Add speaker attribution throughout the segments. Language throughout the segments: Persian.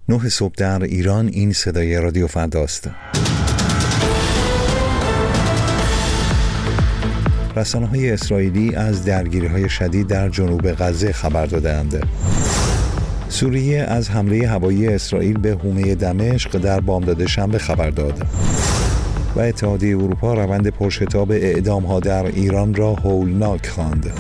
Speaker 1: 9 صبح در ایران. این صدای رادیو فرداست. رسانه‌های اسرائیلی از درگیری‌های شدید در جنوب غزه خبر دادند. سوریه از حمله هوایی اسرائیل به حومه دمشق در بامداد شنبه خبر داد. و اتحادیه اروپا روند پرشتاب اعدام‌ها در ایران را هولناک خواند.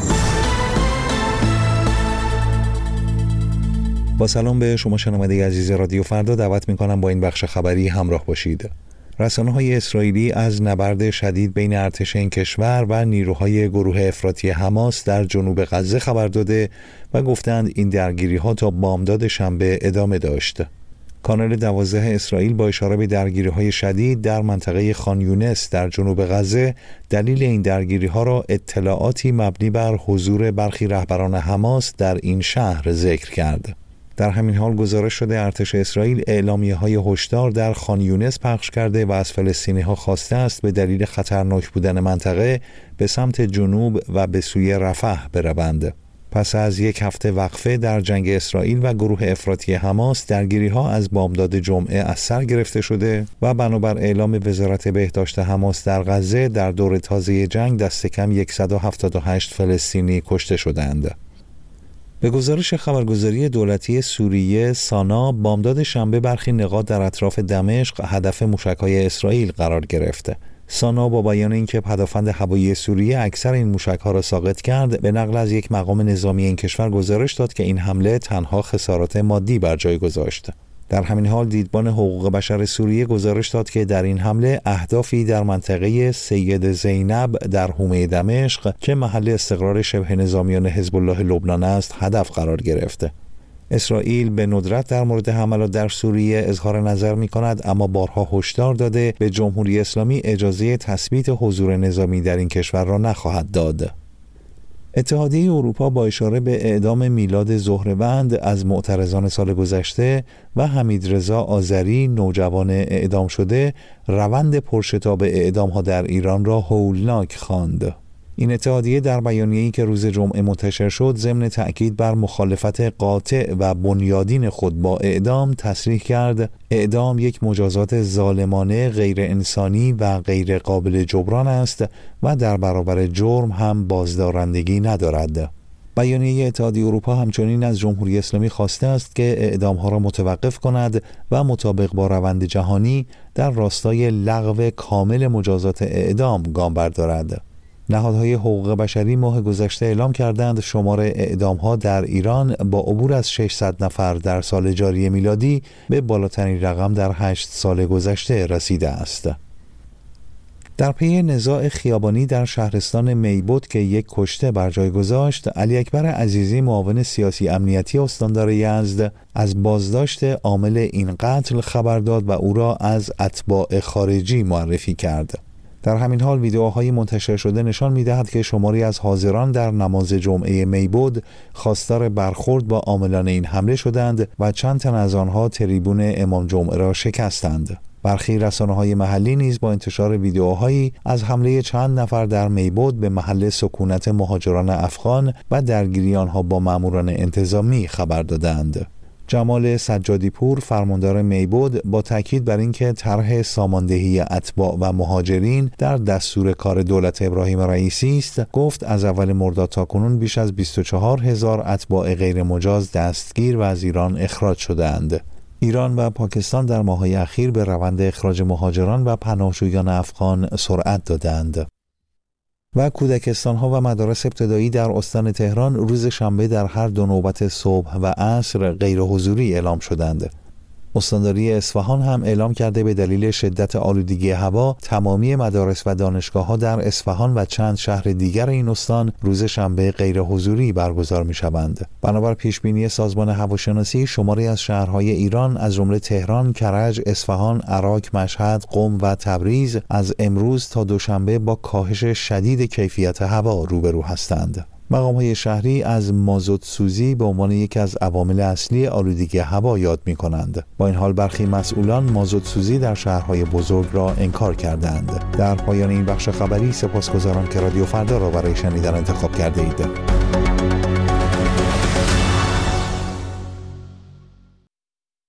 Speaker 1: با سلام به شما شنونده عزیز رادیو فردا، دعوت می‌کنم با این بخش خبری همراه باشید. رسانه‌های اسرائیلی از نبرد شدید بین ارتش این کشور و نیروهای گروه افراطی حماس در جنوب غزه خبر داده و گفتند این درگیری‌ها تا بامداد شنبه ادامه داشت. کانال 12 اسرائیل با اشاره به درگیری‌های شدید در منطقه خان یونس در جنوب غزه دلیل این درگیری‌ها را اطلاعاتی مبنی بر حضور برخی رهبران حماس در این شهر ذکر کرد. در همین حال گزارش شده ارتش اسرائیل اعلامیه‌های هشدار در خان یونس پخش کرده و از فلسطینی‌ها خواسته است به دلیل خطرناک بودن منطقه به سمت جنوب و به سوی رفح بروند. پس از یک هفته وقفه در جنگ اسرائیل و گروه افراطی حماس، درگیری‌ها از بامداد جمعه از سر گرفته شده و بنابر اعلام وزارت بهداشت حماس در غزه در دور تازه جنگ دست کم 178 فلسطینی کشته شدند. به گزارش خبرگزاری دولتی سوریه سانا، بامداد شنبه برخی نقاط در اطراف دمشق هدف موشک‌های اسرائیل قرار گرفت. سانا با بیان اینکه پدافند هوایی سوریه اکثر این موشک‌ها را ساقط کرد، به نقل از یک مقام نظامی این کشور گزارش داد که این حمله تنها خسارات مادی بر جای گذاشت. در همین حال دیدبان حقوق بشر سوریه گزارش داد که در این حمله اهدافی در منطقه سید زینب در حومه دمشق که محل استقرار شبه نظامیان حزب الله لبنان است هدف قرار گرفته. اسرائیل به ندرت در مورد حملات در سوریه اظهار نظر می کند، اما بارها هشدار داده به جمهوری اسلامی اجازه تثبیت حضور نظامی در این کشور را نخواهد داد. اتحادیه اروپا با اشاره به اعدام میلاد زهروند از معترضان سال گذشته و حمیدرضا آذری نوجوان اعدام شده، روند پرشتاب اعدام‌ها در ایران را هولناک خواند. این اتحادیه در بیانیه‌ای که روز جمعه منتشر شد، ضمن تأکید بر مخالفت قاطع و بنیادین خود با اعدام تصریح کرد اعدام یک مجازات ظالمانه، غیر انسانی و غیر قابل جبران است و در برابر جرم هم بازدارندگی ندارد. بیانیه اتحادیه اروپا همچنین از جمهوری اسلامی خواسته است که اعدام‌ها را متوقف کند و مطابق با روند جهانی در راستای لغو کامل مجازات اعدام گام بردارد. نهادهای حقوق بشری ماه گذشته اعلام کردند شمار اعدام‌ها در ایران با عبور از 600 نفر در سال جاری میلادی به بالاترین رقم در 8 سال گذشته رسیده است. در پی نزاع خیابانی در شهرستان میبود که یک کشته بر جای گذاشت، علی اکبر عزیزی معاون سیاسی امنیتی استاندار یزد از بازداشت عامل این قتل خبر داد و او را از اتباع خارجی معرفی کرد. در همین حال ویدئوهای منتشر شده نشان می‌دهد که شماری از حاضران در نماز جمعه میبود خواستار برخورد با عاملان این حمله شدند و چند تن از آنها تریبون امام جمعه را شکستند. برخی رسانه‌های محلی نیز با انتشار ویدئوهایی از حمله چند نفر در میبود به محل سکونت مهاجران افغان و درگیری آنها با ماموران انتظامی خبر دادند. جمال سجادی پور، فرماندار میبود، با تاکید بر اینکه طرح ساماندهی اتباع و مهاجرین در دستور کار دولت ابراهیم رئیسی است، گفت از اول مرداد تاکنون بیش از 24,000 اتباع غیر مجاز دستگیر و از ایران اخراج شده‌اند. ایران و پاکستان در ماه‌های اخیر به روند اخراج مهاجران و پناهجویان افغان سرعت دادند. و کودکستان‌ها و مدارس ابتدایی در استان تهران روز شنبه در هر دو نوبت صبح و عصر غیر حضوری اعلام شدند. استانداری اصفهان هم اعلام کرده به دلیل شدت آلودگی هوا تمامی مدارس و دانشگاه‌ها در اصفهان و چند شهر دیگر این استان روز شنبه غیر حضوری برگزار می‌شوند. بنابر پیشبینی سازمان هواشناسی، شماری از شهرهای ایران از جمله تهران، کرج، اصفهان، عراق، مشهد، قم و تبریز از امروز تا دوشنبه با کاهش شدید کیفیت هوا روبرو هستند. مقام‌های شهری از مازوت سوزی به عنوان یکی از عوامل اصلی آلودگی هوا یاد می‌کنند. با این حال برخی مسئولان مازوت سوزی در شهرهای بزرگ را انکار کردند. در پایان این بخش خبری سپاسگزارم که رادیو فردا را برای شنیدن انتخاب کرده اید.